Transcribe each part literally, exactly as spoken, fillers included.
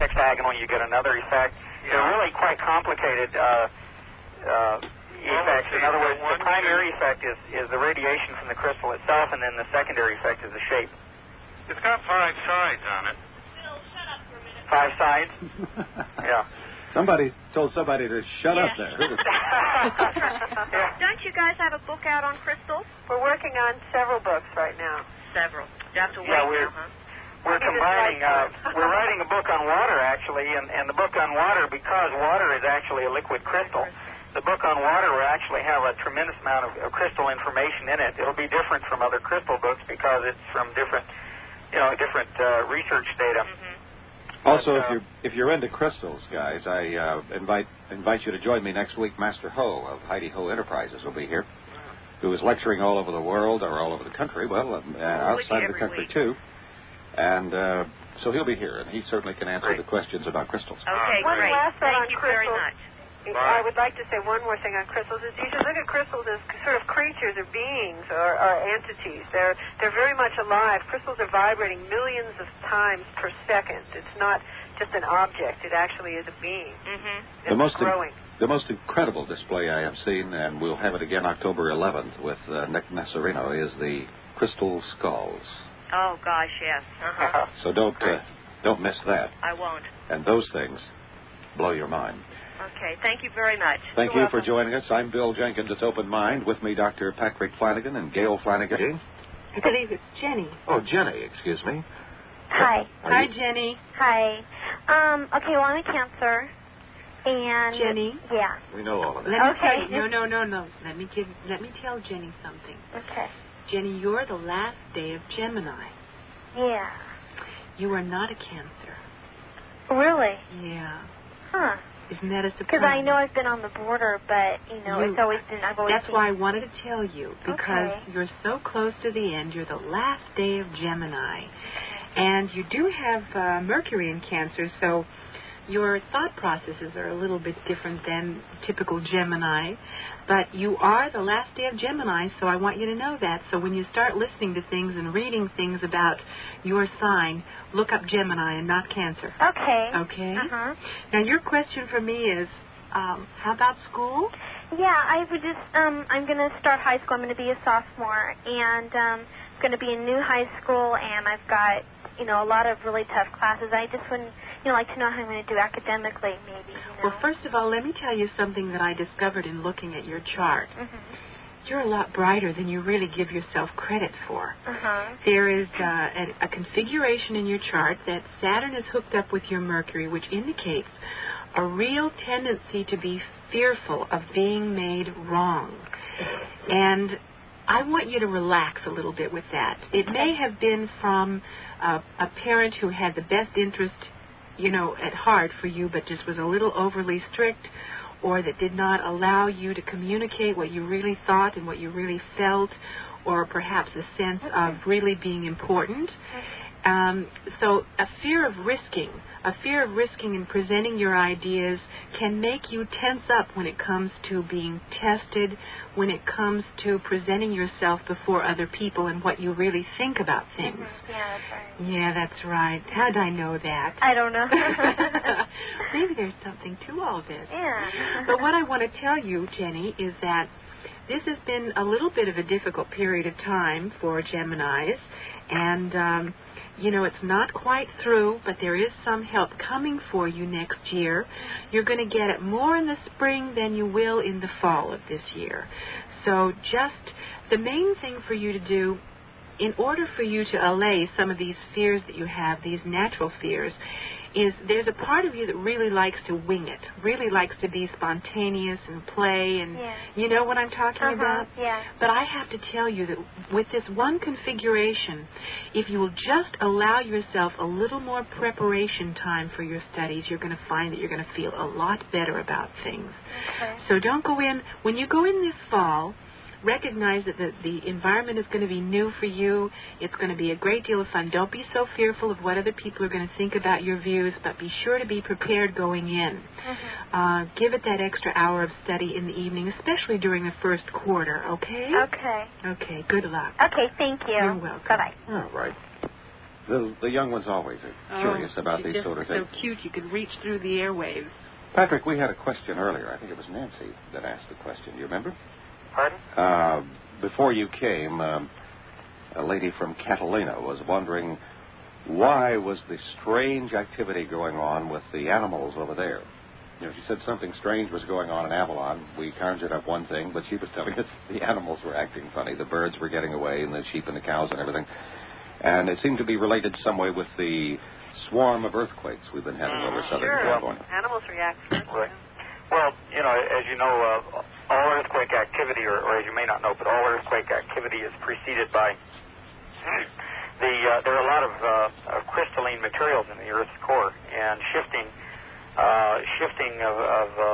hexagonal, you get another effect. Yeah. They're really quite complicated uh, uh, effects. In other words, the primary effect is, is the radiation from the crystal itself, and then the secondary effect is the shape. It's got five sides on it. Bill, shut up for a minute. Five sides? Yeah. Somebody told somebody to shut Yeah. up there. Yeah. Don't you guys have a book out on crystals? We're working on several books right now. Several. You have to wait Yeah, we're, now, huh? we're Maybe combining, it's uh, like- we're writing a book on water, actually, and, and the book on water, because water is actually a liquid crystal, the book on water will actually have a tremendous amount of, of crystal information in it. It'll be different from other crystal books because it's from different, you know, different uh, research data. Mm-hmm. Also, But, if uh, you're if you're into crystals, guys, I uh, invite invite you to join me next week. Master Ho of Heidi Ho Enterprises will be here, who is lecturing all over the world or all over the country. Well, uh, outside of the country week. too, and uh, so he'll be here, and he certainly can answer Great. the questions about crystals. Okay, One great. last thought Thank on you very crystals. much. If Bye. I would like to say one more thing on crystals. Is you should look at crystals as sort of creatures or beings or, or entities. They're they're very much alive. Crystals are vibrating millions of times per second. It's not just an object. It actually is a being. Mm-hmm. It's The most in- growing. The most incredible display I have seen, and we'll have it again October eleventh with uh, Nick Masserino, is the crystal skulls. Oh, gosh, yes. Uh-huh. So don't uh, don't miss that. I won't. And those things blow your mind. Okay, thank you very much. Thank You're you for welcome. joining us. I'm Bill Jenkins. It's Open Mind. With me, Doctor Patrick Flanagan and Gail Flanagan. I believe it's Jenny. Oh, Jenny, excuse me. Hi. Are Hi, you- Jenny. Hi. Um, okay, well, I'm a Cancer. And... Jenny? Yeah. We know all of that. Let me Okay. tell you. No, no, no, no. Let me give. Let me tell Jenny something. Okay. Jenny, you're the last day of Gemini. Yeah. You are not a Cancer. Really? Yeah. Huh. Isn't that a surprise? Because I know I've been on the border, but, you know, You- it's always been... I've always That's been, why I wanted to tell you, because Okay. you're so close to the end. You're the last day of Gemini. And you do have uh, Mercury in Cancer, so your thought processes are a little bit different than typical Gemini. But you are the last day of Gemini, so I want you to know that. So when you start listening to things and reading things about your sign, look up Gemini and not Cancer. Okay. Okay? Uh-huh. Now, your question for me is, um, how about school? Yeah, I would just, um, I'm going to start high school. I'm going to be a sophomore, and um, I'm going to be in new high school, and I've got, you know, a lot of really tough classes. I just wouldn't, you know, like to know how I'm going to do academically, maybe, you know. Well, first of all, let me tell you something that I discovered in looking at your chart. Mm-hmm. You're a lot brighter than you really give yourself credit for. Uh-huh. There is uh, a, a configuration in your chart that Saturn is hooked up with your Mercury, which indicates a real tendency to be fearful of being made wrong. And I want you to relax a little bit with that. It may have been from uh, a parent who had the best interest, you know, at heart for you, but just was a little overly strict, or that did not allow you to communicate what you really thought and what you really felt, or perhaps a sense of really being important. Um, so a fear of risking, a fear of risking and presenting your ideas can make you tense up when it comes to being tested, when it comes to presenting yourself before other people and what you really think about things. Mm-hmm. Yeah, that's right. Yeah, that's right. How did I know that? I don't know. Maybe there's something to all this. Yeah. But what I want to tell you, Jenny, is that this has been a little bit of a difficult period of time for Geminis, and um, you know, it's not quite through, but there is some help coming for you next year. You're going to get it more in the spring than you will in the fall of this year. So just the main thing for you to do, in order for you to allay some of these fears that you have, these natural fears, is there's a part of you that really likes to wing it, really likes to be spontaneous and play, and Yeah. you know what I'm talking Uh-huh, about? yeah. But I have to tell you that with this one configuration, if you will just allow yourself a little more preparation time for your studies, you're going to find that you're going to feel a lot better about things. Okay. So don't go in, when you go in this fall, recognize that the, the environment is going to be new for you. It's going to be a great deal of fun. Don't be so fearful of what other people are going to think about your views, but be sure to be prepared going in. Mm-hmm. Uh, give it that extra hour of study in the evening, especially during the first quarter, okay? Okay. Okay, good luck. Okay, thank you. You're welcome. Bye-bye. All right. The, the young ones always are curious oh, about these just sort of so things. So cute, you could reach through the airwaves. Patrick, we had a question earlier. I think it was Nancy that asked the question. Do you remember? Pardon? Uh, before you came, um, a lady from Catalina was wondering why was the strange activity going on with the animals over there. You know, she said something strange was going on in Avalon. We conjured up one thing, but she was telling us the animals were acting funny. The birds were getting away, and the sheep and the cows and everything. And it seemed to be related some way with the swarm of earthquakes we've been having over Southern sure. California. Animals react first. Right. Well, you know, as you know, uh, all earthquake activity, or, or as you may not know, but all earthquake activity is preceded by the. Uh, there are a lot of, uh, of crystalline materials in the Earth's core, and shifting, uh, shifting of, of uh,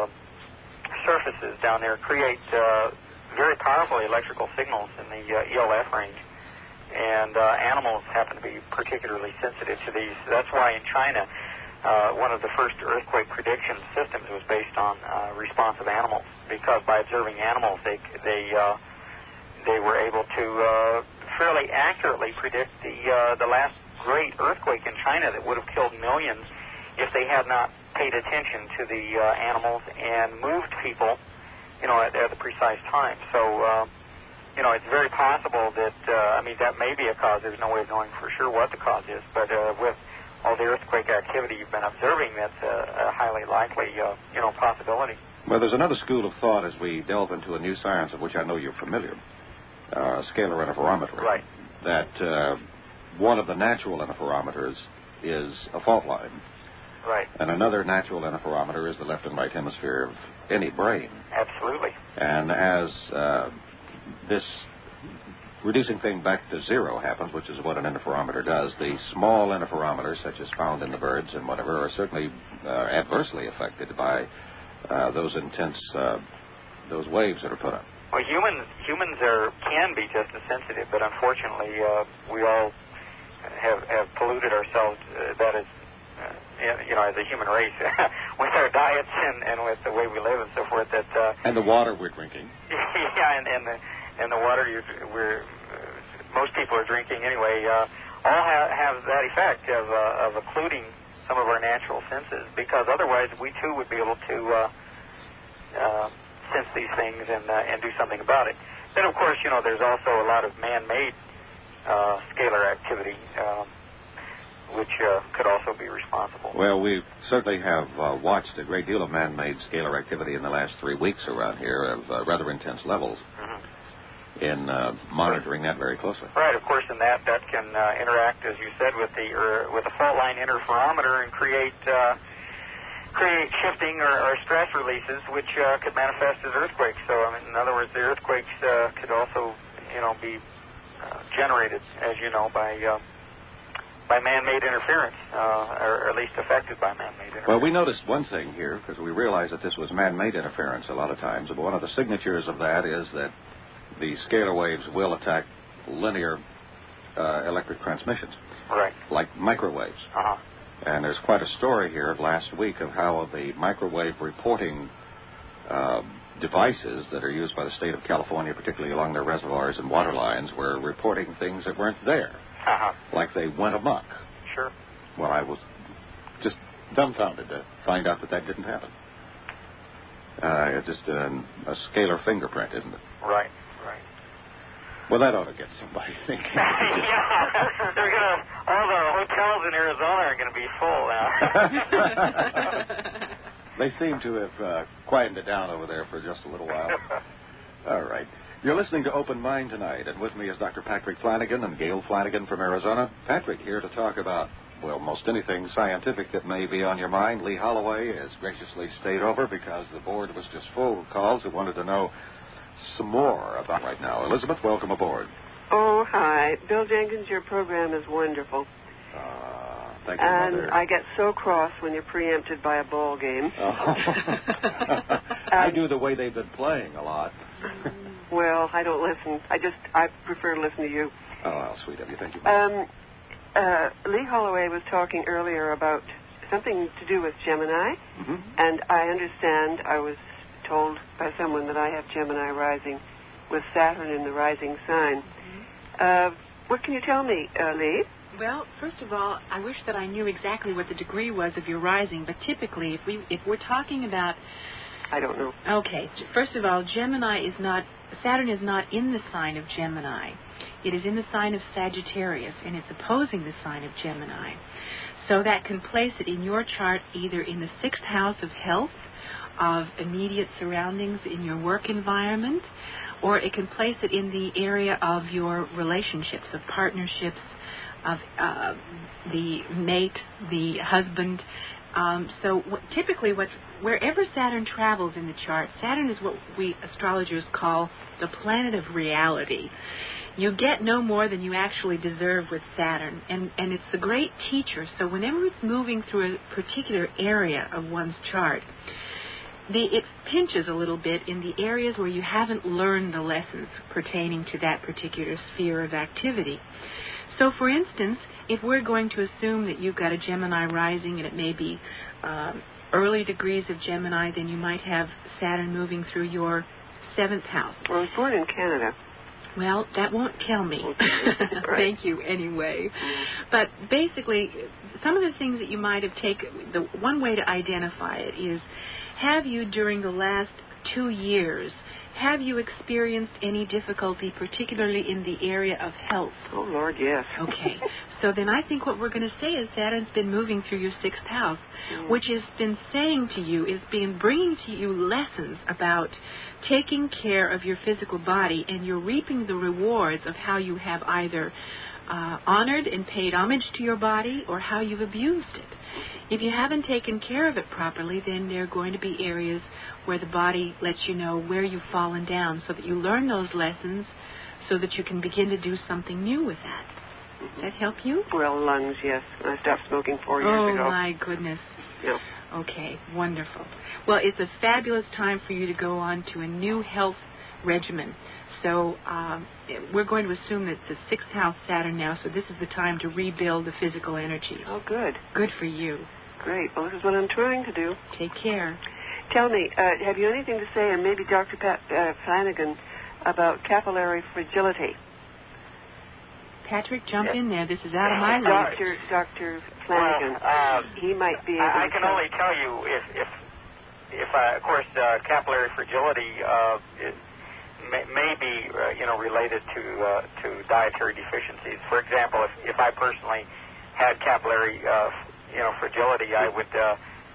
surfaces down there create uh, very powerful electrical signals in the uh, E L F range. And uh, animals happen to be particularly sensitive to these. That's why in China, uh, one of the first earthquake prediction systems was based on uh, responsive animals, because by observing animals, they they uh, they were able to uh, fairly accurately predict the uh, the last great earthquake in China that would have killed millions if they had not paid attention to the uh, animals and moved people, you know, at, at the precise time. So. Uh, You know, it's very possible that, uh, I mean, that may be a cause. There's no way of knowing for sure what the cause is. But uh, with all the earthquake activity you've been observing, that's a, a highly likely, uh, you know, possibility. Well, there's another school of thought as we delve into a new science of which I know you're familiar, uh, scalar interferometry. Right. That uh, one of the natural interferometers is a fault line. Right. And another natural interferometer is the left and right hemisphere of any brain. Absolutely. And as... Uh, this reducing thing back to zero happens, which is what an interferometer does. The small interferometers, such as found in the birds and whatever, are certainly uh, adversely affected by uh, those intense, uh, those waves that are put up. Well, humans humans are can be just as sensitive, but unfortunately, uh, we all have have polluted ourselves. Uh, that is, uh, you know, as a human race, with our diets and, and with the way we live and so forth. That uh, and the water we're drinking. yeah, and, and the and the water you we're uh, most people are drinking anyway. Uh, all ha- have that effect of uh, of occluding some of our natural senses, because otherwise we too would be able to uh, uh, sense these things and uh, and do something about it. Then of course, you know, there's also a lot of man-made uh, scalar activity. Um, which uh, could also be responsible. Well, we certainly have uh, watched a great deal of man-made scalar activity in the last three weeks around here of uh, rather intense levels mm-hmm. in uh, monitoring that very closely. Right, of course, and that, that can uh, interact, as you said, with the uh, with the fault line interferometer and create uh, create shifting or, or stress releases, which uh, could manifest as earthquakes. So, I mean, in other words, the earthquakes uh, could also, you know, be uh, generated, as you know, by uh, by man-made interference, uh, or at least affected by man-made interference. Well, we noticed one thing here, because we realized that this was man-made interference a lot of times. But one of the signatures of that is that the scalar waves will attack linear uh, electric transmissions, right, like microwaves. Uh-huh. And there's quite a story here last week of how the microwave reporting uh, devices that are used by the state of California, particularly along their reservoirs and water lines, were reporting things that weren't there. Uh-huh. Like they went amok. Sure. Well, I was just dumbfounded to find out that that didn't happen. Uh, it's just a, a scalar fingerprint, isn't it? Right, right. Well, that ought to get somebody thinking. Yeah, they're gonna. All the hotels in Arizona are going to be full now. They seem to have uh, quietened it down over there for just a little while. All right. You're listening to Open Mind tonight, and with me is Doctor Patrick Flanagan and Gail Flanagan from Arizona. Patrick here to talk about, well, most anything scientific that may be on your mind. Lee Holloway has graciously stayed over because the board was just full of calls who wanted to know some more about right now. Elizabeth, welcome aboard. Oh, hi. Bill Jenkins, your program is wonderful. Uh, thank you, and Mother. I get so cross when you're preempted by a ball game. Oh. I do the way they've been playing a lot. Well, I don't listen. I just, I prefer to listen to you. Oh, how sweet of you. Thank you. Um, uh, Lee Holloway was talking earlier about something to do with Gemini. Mm-hmm. And I understand, I was told by someone that I have Gemini rising with Saturn in the rising sign. Mm-hmm. Uh, what can you tell me, uh, Lee? Well, first of all, I wish that I knew exactly what the degree was of your rising, but typically, if we if we're talking about... I don't know. Okay. First of all, Gemini is not... Saturn is not in the sign of Gemini. It is in the sign of Sagittarius, and it's opposing the sign of Gemini. So that can place it in your chart either in the sixth house of health, of immediate surroundings in your work environment, or it can place it in the area of your relationships, of partnerships, of uh, the mate, the husband. Um, so what, typically, what, wherever Saturn travels in the chart, Saturn is what we astrologers call the planet of reality. You get no more than you actually deserve with Saturn, and, and it's the great teacher. So whenever it's moving through a particular area of one's chart, the, it pinches a little bit in the areas where you haven't learned the lessons pertaining to that particular sphere of activity. So, for instance, if we're going to assume that you've got a Gemini rising and it may be um, early degrees of Gemini, then you might have Saturn moving through your seventh house. Well, I was born in Canada. Well, that won't tell me. Okay. Thank you anyway. But basically, some of the things that you might have taken, the one way to identify it is, have you during the last two years, have you experienced any difficulty, particularly in the area of health? Oh, Lord, yes. Okay. So then I think what we're going to say is Saturn's been moving through your sixth house, mm. which has been saying to you, is being bringing to you lessons about taking care of your physical body, and you're reaping the rewards of how you have either uh, honored and paid homage to your body or how you've abused it. If you haven't taken care of it properly, then there are going to be areas where the body lets you know where you've fallen down, so that you learn those lessons so that you can begin to do something new with that. Does that help you? Well, lungs, yes. I stopped smoking four years oh, ago. Oh, my goodness. Yeah. Okay, wonderful. Well, it's a fabulous time for you to go on to a new health regimen. So um, we're going to assume that it's the sixth house Saturn now, so this is the time to rebuild the physical energies. Oh, good. Good for you. Great. Well, this is what I'm trying to do. Take care. Tell me, uh, have you anything to say, and maybe Doctor Pat, uh, Flanagan, about capillary fragility? Patrick, jump in there. This is out of my league. Doctor Doctor Flanagan, well, uh, he might be able I, I to can tell. only tell you if, if, if uh, of course, uh, capillary fragility uh, it may, may be, uh, you know, related to uh, to dietary deficiencies. For example, if, if I personally had capillary, uh, you know, fragility, I would uh,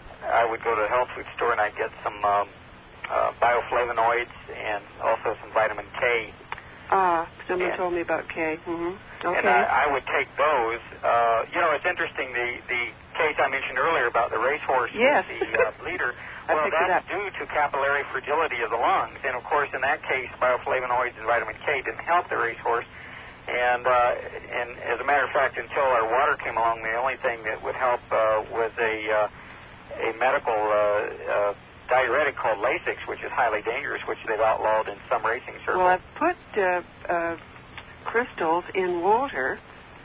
I would go to the health food store and I'd get some um, uh, bioflavonoids and also some vitamin K. Ah, someone and, told me about K. Mm-hmm. Okay. And I, I would take those. Uh, you know, it's interesting, the, the case I mentioned earlier about the racehorse yes. with the uh, bleeder. I Well, picked it that's up. due to capillary fragility of the lungs. And, of course, in that case, bioflavonoids and vitamin K didn't help the racehorse. And, uh, and as a matter of fact, until our water came along, the only thing that would help uh, was a, uh, a medical uh, uh, diuretic called Lasix, which is highly dangerous, which they've outlawed in some racing circles. Well, I've put uh, uh, crystals in water.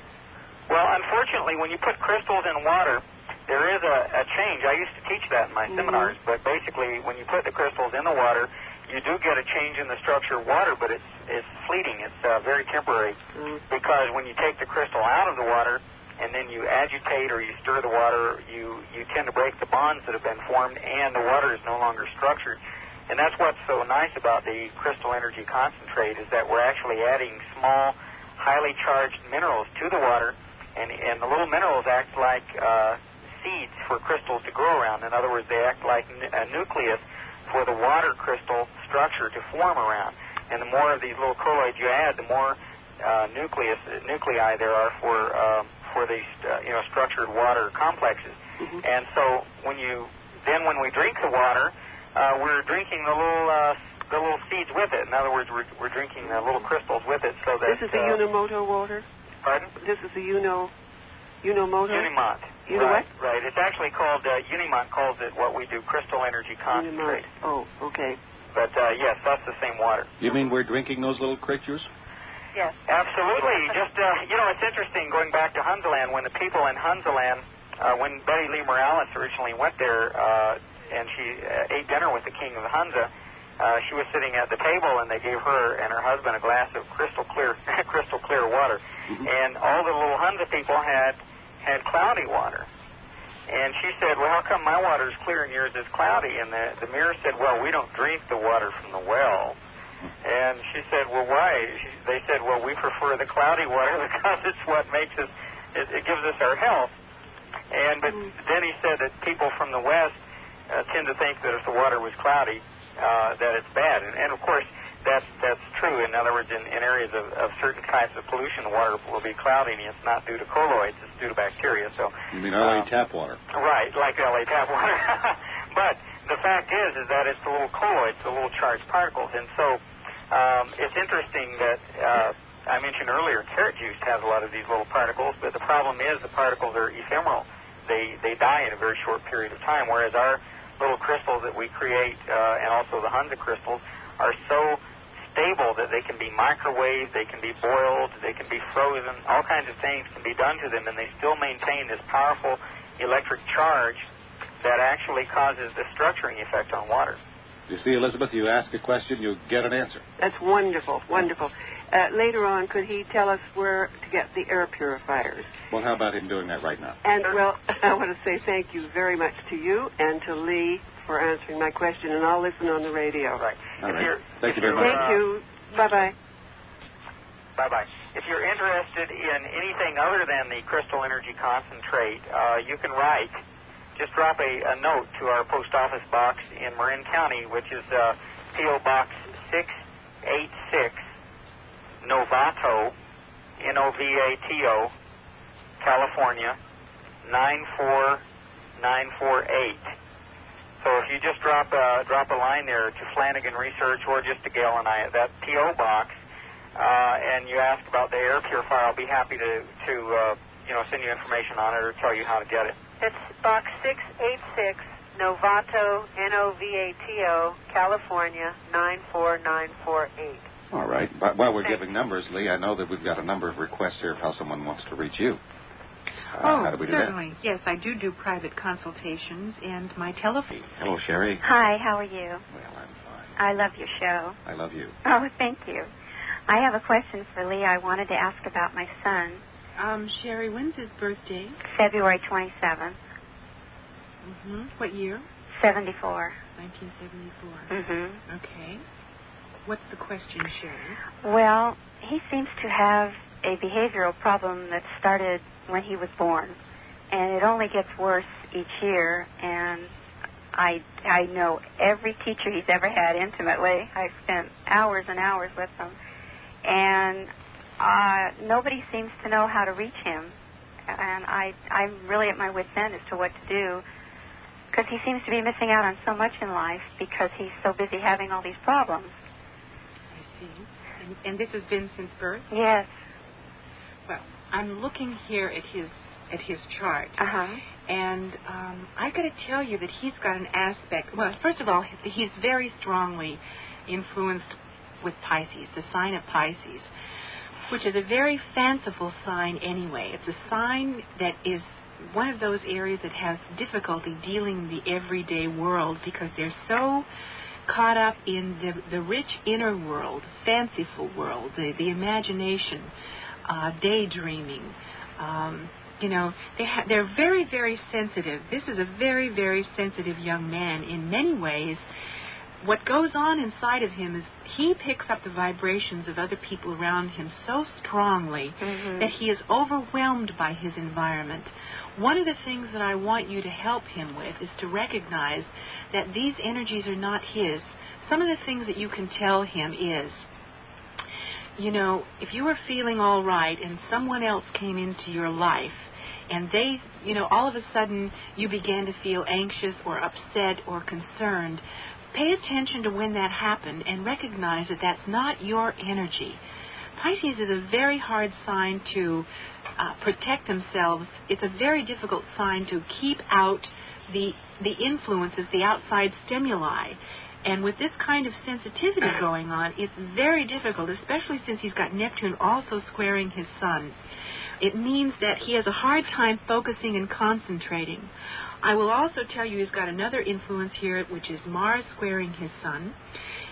Well, unfortunately, when you put crystals in water, there is a, a change. I used to teach that in my mm-hmm. seminars, but basically when you put the crystals in the water, you do get a change in the structure of water, but it's it's fleeting. It's uh, very temporary mm-hmm. because when you take the crystal out of the water and then you agitate or you stir the water, you, you tend to break the bonds that have been formed, and the water is no longer structured. And that's what's so nice about the crystal energy concentrate, is that we're actually adding small, highly charged minerals to the water, and, and the little minerals act like uh, seeds for crystals to grow around. In other words, they act like n- a nucleus for the water crystal structure to form around. And the more of these little colloids you add, the more uh, nucleus nuclei there are for um, for these uh, you know structured water complexes. Mm-hmm. And so when you then when we drink the water, uh, we're drinking the little uh, the little seeds with it. In other words, we're we're drinking the little crystals with it. So that this is the uh, Unimoto water. Pardon? This is the Uno Unimoto. Unimont. You know right, what? Right. It's actually called uh, Unimont calls it what we do crystal energy concentrate. Unimont. Oh, okay. But uh, yes, that's the same water. You mean we're drinking those little creatures? Yes. Absolutely. Just, uh, you know, it's interesting going back to Hunzaland, when the people in Hunzaland, uh, when Betty Lee Morales originally went there uh, and she uh, ate dinner with the king of Hunza, uh, she was sitting at the table and they gave her and her husband a glass of crystal clear crystal clear water. Mm-hmm. And all the little Hunza people had had cloudy water. And she said, well, how come my water is clear and yours is cloudy? And the, the mirror said, well, we don't drink the water from the well. And she said, well, why? She, they said, well, we prefer the cloudy water because it's what makes us, it, it gives us our health. And but then he said that people from the West uh, tend to think that if the water was cloudy, uh, that it's bad. And, and of course, that's that's true. In other words, in, in areas of, of certain types of pollution, the water will be cloudy, and it's not due to colloids, it's due to bacteria. So you mean L A um, tap water? Right, like L A tap water. But the fact is, is that it's the little colloids, the little charged particles, and so um, it's interesting that. Uh, I mentioned earlier, carrot juice has a lot of these little particles, but the problem is the particles are ephemeral. They they die in a very short period of time, whereas our little crystals that we create, uh, and also the Hunza crystals, are so stable that they can be microwaved, they can be boiled, they can be frozen, all kinds of things can be done to them, and they still maintain this powerful electric charge that actually causes the structuring effect on water. You see, Elizabeth, you ask a question, you get an answer. That's wonderful, wonderful. Uh, later on, could he tell us where to get the air purifiers? Well, how about him doing that right now? And, well, I want to say thank you very much to you and to Lee for answering my question, and I'll listen on the radio. Right. All if right. you're, Thank if you very much. Thank you. Bye-bye. Bye-bye. If you're interested in anything other than the crystal energy concentrate, uh, you can write. Just drop a, a note to our post office box in Marin County, which is uh, P O Box six eighty-six, Novato, N O V A T O, California, nine four nine four eight. So if you just drop a, drop a line there to Flanagan Research or just to Gail and I at that P O box, uh, and you ask about the air purifier, I'll be happy to, to uh, you know, send you information on it or tell you how to get it. It's Box six eighty-six, Novato, N O V A T O, California, nine four nine four eight. All right. But while we're giving numbers, Lee, I know that we've got a number of requests here of how someone wants to reach you. Uh, oh, how do we do certainly. that? Yes, I do do private consultations, and my telephone. Hello, Sherry. Hi, how are you? Well, I'm fine. I love your show. I love you. Oh, thank you. I have a question for Lee. I wanted to ask about my son. Um, Sherry, when's his birthday? February twenty-seventh. Mm-hmm. What year? seventy-four. nineteen seventy-four. Mm-hmm. Okay. What's the question, Sherry? Well, he seems to have a behavioral problem that started when he was born, and it only gets worse each year, and I I know every teacher he's ever had intimately. I've spent hours and hours with him, and uh, nobody seems to know how to reach him, and I, I'm really at my wit's end as to what to do, because he seems to be missing out on so much in life because he's so busy having all these problems. I see. And, and this has been since birth? Yes. Well, I'm looking here at his at his chart, Uh-huh. and um, I got to tell you that he's got an aspect. Well, first of all, he's very strongly influenced with Pisces, the sign of Pisces, which is a very fanciful sign anyway. It's a sign that is one of those areas that has difficulty dealing in the everyday world because they're so caught up in the, the rich inner world, fanciful world, the, the imagination, uh, daydreaming. Um, you know, they ha- they're very, very sensitive. This is a very, very sensitive young man in many ways. What goes on inside of him is he picks up the vibrations of other people around him so strongly Mm-hmm. that he is overwhelmed by his environment. One of the things that I want you to help him with is to recognize that these energies are not his. Some of the things that you can tell him is, you know, if you were feeling all right and someone else came into your life and they, you know, all of a sudden you began to feel anxious or upset or concerned, pay attention to when that happened and recognize that that's not your energy. Pisces is a very hard sign to uh, protect themselves. It's a very difficult sign to keep out the the influences, the outside stimuli. And with this kind of sensitivity going on, it's very difficult, especially since he's got Neptune also squaring his sun. It means that he has a hard time focusing and concentrating. I will also tell you he's got another influence here, which is Mars squaring his sun.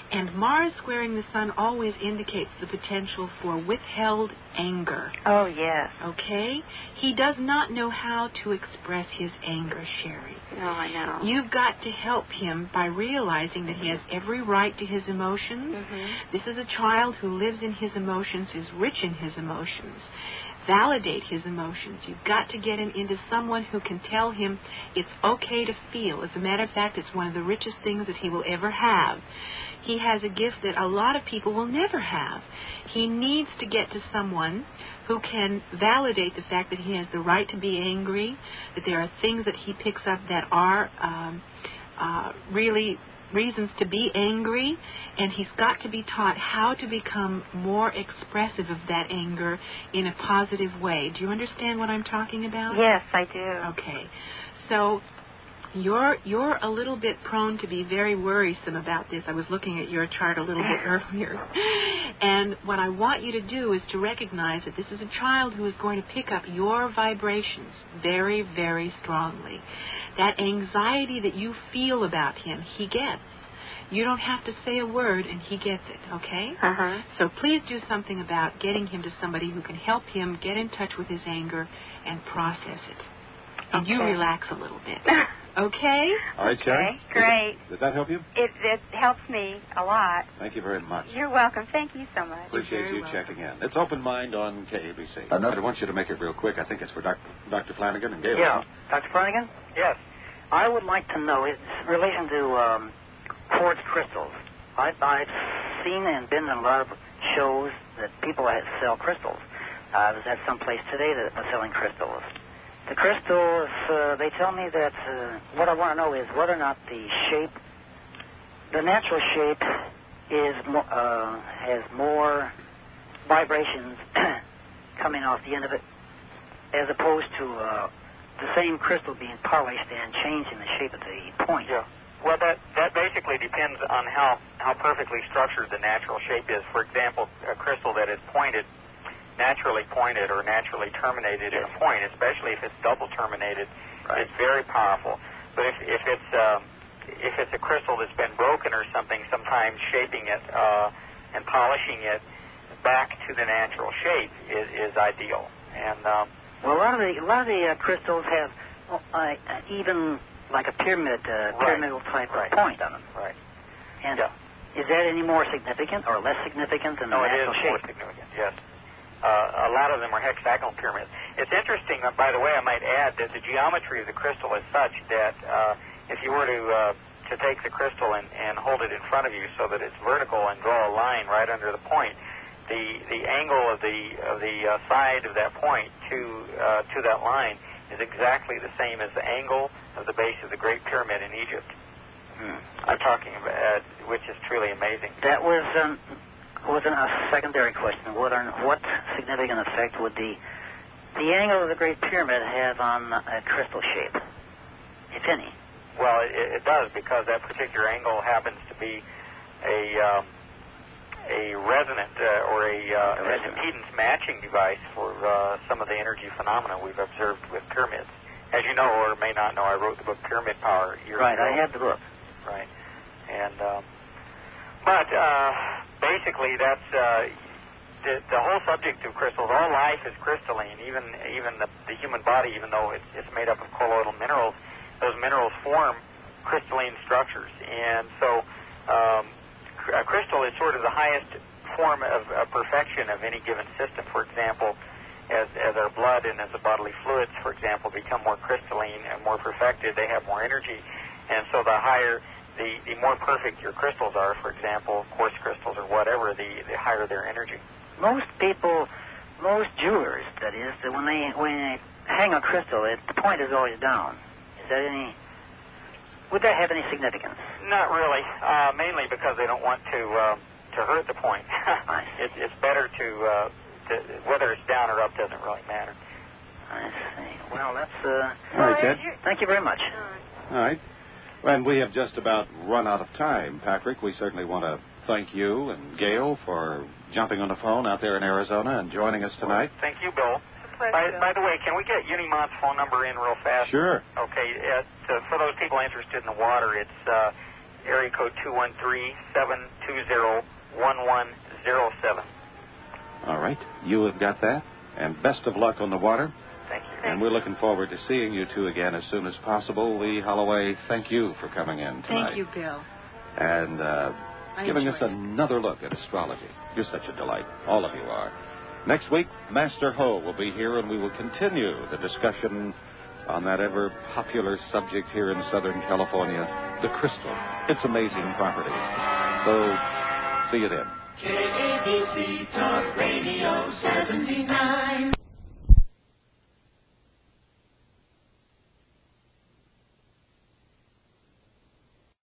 And Mars squaring the sun always indicates the potential for withheld anger. Oh, yes. Okay? He does not know how to express his anger, Sherry. Oh, I know. You've got to help him by realizing that he has every right to his emotions. Mm-hmm. This is a child who lives in his emotions, is rich in his emotions. Validate his emotions. You've got to get him into someone who can tell him it's okay to feel. As a matter of fact, it's one of the richest things that he will ever have. He has a gift that a lot of people will never have. He needs to get to someone who can validate the fact that he has the right to be angry, that there are things that he picks up that are um, uh, really reasons to be angry, and he's got to be taught how to become more expressive of that anger in a positive way. Do you understand what I'm talking about? Yes, I do. Okay. So you're you're a little bit prone to be very worrisome about this. I was looking at your chart a little bit earlier. And what I want you to do is to recognize that this is a child who is going to pick up your vibrations very, very strongly. That anxiety that you feel about him, he gets. You don't have to say a word, and he gets it, okay? Uh-huh. So please do something about getting him to somebody who can help him get in touch with his anger and process it. And okay. you relax a little bit. Okay? All right, Sherry. Okay, great. Did, did that help you? It, it helps me a lot. Thank you very much. You're welcome. Thank you so much. Appreciate you welcome. checking in. It's Open Mind on K A B C. Uh, I want you to make it real quick. I think it's for Doctor Doctor Flanagan and Gail. Yeah. Doctor Flanagan? Yes. I would like to know, in relation to um, quartz crystals, I, I've seen and been in a lot of shows that people that sell crystals. Uh, I was at some place today that was selling crystals. The crystals, uh, they tell me that uh, what I want to know is whether or not the shape, the natural shape, is mo- uh, has more vibrations coming off the end of it, as opposed to uh, the same crystal being polished and changing the shape of the point. Yeah. Well, that that basically depends on how, how perfectly structured the natural shape is. For example, a crystal that is pointed, naturally pointed or naturally terminated yes. in a point, especially if it's double terminated, right. it's very powerful. But if, if it's um, if it's a crystal that's been broken or something, sometimes shaping it uh, and polishing it back to the natural shape is, is ideal. And um, well, a lot of the a lot of the uh, crystals have uh, even like a pyramid, uh, right. pyramidal type right. of point on them. Right. And yeah. is that any more significant or less significant than no, the it natural is shape? more significant. Yes. Uh, a lot of them are hexagonal pyramids. It's interesting, uh, by the way, I might add that the geometry of the crystal is such that uh, if you were to uh, to take the crystal and, and hold it in front of you so that it's vertical and draw a line right under the point, the the angle of the of the uh, side of that point to uh, to that line is exactly the same as the angle of the base of the Great Pyramid in Egypt. Hmm. I'm talking about, uh, which is truly amazing. That was um, was a secondary question. What are, what significant effect would the the angle of the Great Pyramid have on a crystal shape, if any? Well, it, it does, because that particular angle happens to be a um, a resonant uh, or a, uh, a an impedance matching device for uh, some of the energy phenomena we've observed with pyramids. As you know, or may not know, I wrote the book Pyramid Power years right, ago. Right, I have the book. Right, and um, but uh, basically that's uh, the, the whole subject of crystals. All life is crystalline, even even the, the human body, even though it's, it's made up of colloidal minerals. Those minerals form crystalline structures, and so um, a crystal is sort of the highest form of, of perfection of any given system. For example, as, as our blood and as the bodily fluids, for example, become more crystalline and more perfected, they have more energy, and so the higher, the, the more perfect your crystals are, for example, quartz crystals or whatever, the, the higher their energy. Most people, most jewelers, that is, that when they when they hang a crystal, it, the point is always down. Is that any? Would that have any significance? Not really. Uh, mainly because they don't want to uh, to hurt the point. it, it's better to, uh, to whether it's down or up doesn't really matter. I see. Well, that's. Uh, All right, Ted. Thank you very much. All right. And we have just about run out of time, Patrick. We certainly want to thank you and Gail for jumping on the phone out there in Arizona and joining us tonight. Well, thank you, Bill. By, by the way, can we get Unimont's phone number in real fast? Sure. Okay. Uh, to, for those people interested in the water, it's uh, area code two one three, seven two zero, one one zero seven. All right. You have got that. And best of luck on the water. Thank you. And we're looking forward to seeing you two again as soon as possible. Lee Holloway, thank you for coming in tonight. Thank you, Bill. And uh, giving us it. another look at astrology. You're such a delight. All of you are. Next week, Master Ho will be here, and we will continue the discussion on that ever popular subject here in Southern California, the crystal, its amazing properties. So, see you then. K A B C